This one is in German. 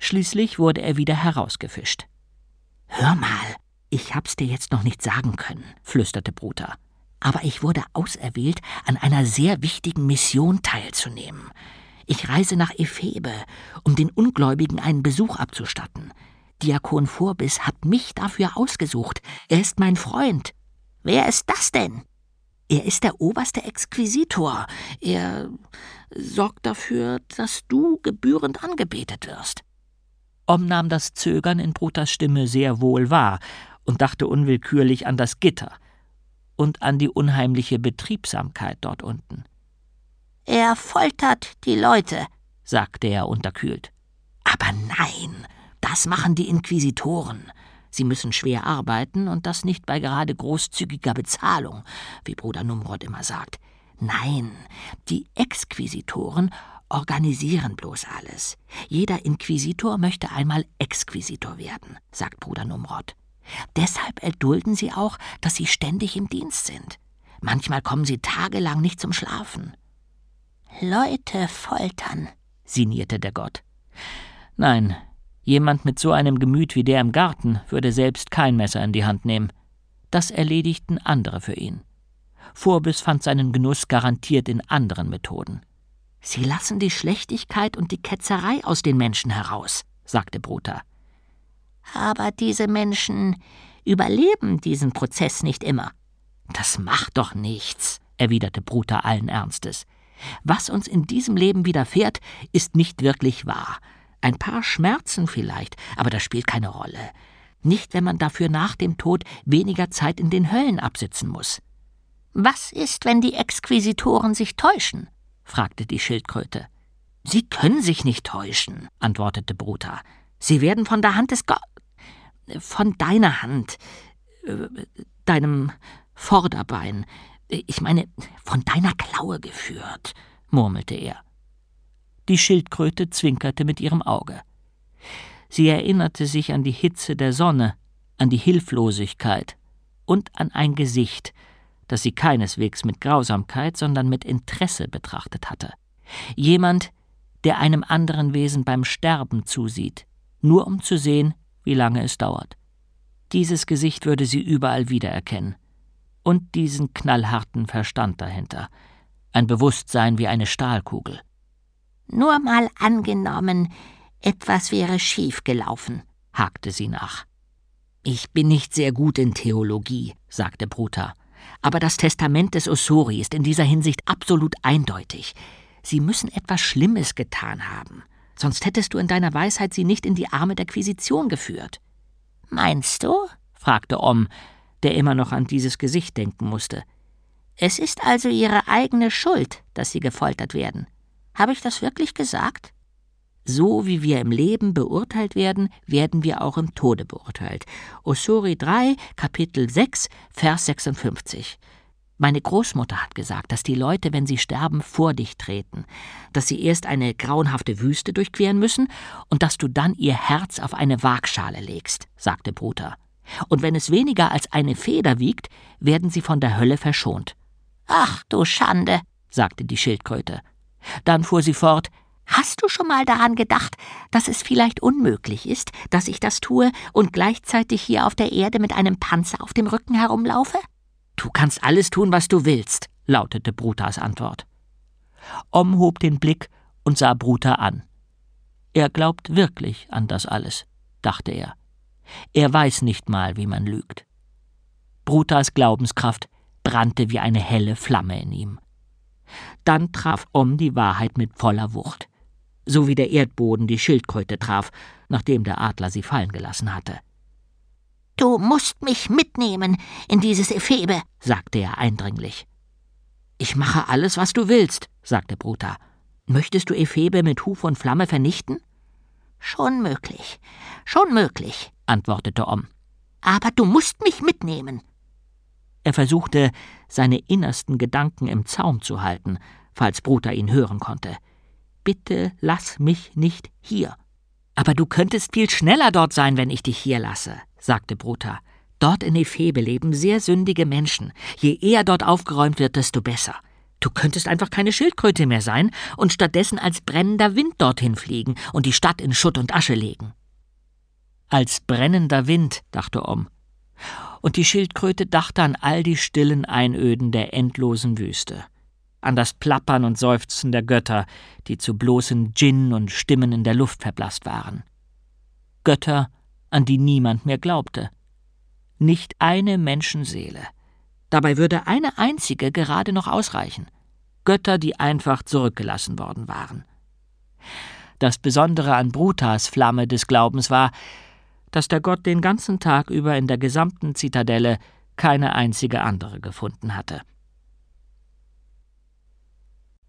Schließlich wurde er wieder herausgefischt. »Hör mal, ich hab's dir jetzt noch nicht sagen können«, flüsterte Bruta. »Aber ich wurde auserwählt, an einer sehr wichtigen Mission teilzunehmen. Ich reise nach Ephebe, um den Ungläubigen einen Besuch abzustatten. Diakon Vorbis hat mich dafür ausgesucht. Er ist mein Freund.« »Wer ist das denn?« »Er ist der oberste Exquisitor. Er sorgt dafür, dass du gebührend angebetet wirst.« Om nahm das Zögern in Brutas Stimme sehr wohl wahr und dachte unwillkürlich an das Gitter und an die unheimliche Betriebsamkeit dort unten. »Er foltert die Leute«, sagte er unterkühlt. »Aber nein, das machen die Inquisitoren. Sie müssen schwer arbeiten und das nicht bei gerade großzügiger Bezahlung, wie Bruder Numrod immer sagt. Nein, die Exquisitoren organisieren bloß alles. Jeder Inquisitor möchte einmal Exquisitor werden, sagt Bruder Numrod. Deshalb erdulden sie auch, dass sie ständig im Dienst sind. Manchmal kommen sie tagelang nicht zum Schlafen.« »Leute foltern«, sinnierte der Gott. Nein, jemand mit so einem Gemüt wie der im Garten würde selbst kein Messer in die Hand nehmen. Das erledigten andere für ihn. Vorbis fand seinen Genuss garantiert in anderen Methoden. »Sie lassen die Schlechtigkeit und die Ketzerei aus den Menschen heraus«, sagte Bruta. »Aber diese Menschen überleben diesen Prozess nicht immer.« »Das macht doch nichts«, erwiderte Bruta allen Ernstes. »Was uns in diesem Leben widerfährt, ist nicht wirklich wahr. Ein paar Schmerzen vielleicht, aber das spielt keine Rolle. Nicht, wenn man dafür nach dem Tod weniger Zeit in den Höllen absitzen muss.« »Was ist, wenn die Exquisitoren sich täuschen?« fragte die Schildkröte. »Sie können sich nicht täuschen«, antwortete Bruta. »Sie werden von der Hand des von deiner Hand, deinem Vorderbein, ich meine, von deiner Klaue geführt«, murmelte er. Die Schildkröte zwinkerte mit ihrem Auge. Sie erinnerte sich an die Hitze der Sonne, an die Hilflosigkeit und an ein Gesicht, das sie keineswegs mit Grausamkeit, sondern mit Interesse betrachtet hatte. Jemand, der einem anderen Wesen beim Sterben zusieht, nur um zu sehen, wie lange es dauert. Dieses Gesicht würde sie überall wiedererkennen. Und diesen knallharten Verstand dahinter. Ein Bewusstsein wie eine Stahlkugel. »Nur mal angenommen, etwas wäre schief gelaufen«, hakte sie nach. »Ich bin nicht sehr gut in Theologie«, sagte Bruta. »Aber das Testament des Osori ist in dieser Hinsicht absolut eindeutig. Sie müssen etwas Schlimmes getan haben. Sonst hättest du in deiner Weisheit sie nicht in die Arme der Quisition geführt.« »Meinst du?« fragte Om, der immer noch an dieses Gesicht denken musste. »Es ist also ihre eigene Schuld, dass sie gefoltert werden. Habe ich das wirklich gesagt?« »So wie wir im Leben beurteilt werden, werden wir auch im Tode beurteilt. Osori 3, Kapitel 6, Vers 56. Meine Großmutter hat gesagt, dass die Leute, wenn sie sterben, vor dich treten, dass sie erst eine grauenhafte Wüste durchqueren müssen und dass du dann ihr Herz auf eine Waagschale legst«, sagte Bruta. »Und wenn es weniger als eine Feder wiegt, werden sie von der Hölle verschont.« »Ach du Schande«, sagte die Schildkröte. Dann fuhr sie fort: »Hast du schon mal daran gedacht, dass es vielleicht unmöglich ist, dass ich das tue und gleichzeitig hier auf der Erde mit einem Panzer auf dem Rücken herumlaufe?« »Du kannst alles tun, was du willst«, lautete Brutas Antwort. Om hob den Blick und sah Bruta an. Er glaubt wirklich an das alles, dachte er. Er weiß nicht mal, wie man lügt. Brutas Glaubenskraft brannte wie eine helle Flamme in ihm. Dann traf Om die Wahrheit mit voller Wucht, so wie der Erdboden die Schildkröte traf, nachdem der Adler sie fallen gelassen hatte. »Du musst mich mitnehmen in dieses Ephebe«, sagte er eindringlich. »Ich mache alles, was du willst«, sagte Bruta. »Möchtest du Ephebe mit Huf und Flamme vernichten?« Schon möglich, antwortete Om. »Aber du musst mich mitnehmen.« Er versuchte, seine innersten Gedanken im Zaum zu halten, falls Bruta ihn hören konnte. »Bitte lass mich nicht hier.« »Aber du könntest viel schneller dort sein, wenn ich dich hier lasse«, sagte Bruta. »Dort in Ephebe leben sehr sündige Menschen. Je eher dort aufgeräumt wird, desto besser. Du könntest einfach keine Schildkröte mehr sein und stattdessen als brennender Wind dorthin fliegen und die Stadt in Schutt und Asche legen. Als brennender Wind, dachte Om. Und die Schildkröte dachte an all die stillen Einöden der endlosen Wüste, an das Plappern und Seufzen der Götter, die zu bloßen Djinn und Stimmen in der Luft verblasst waren. Götter, an die niemand mehr glaubte. Nicht eine Menschenseele. Dabei würde eine einzige gerade noch ausreichen. Götter, die einfach zurückgelassen worden waren. Das Besondere an Brutas Flamme des Glaubens war, dass der Gott den ganzen Tag über in der gesamten Zitadelle keine einzige andere gefunden hatte.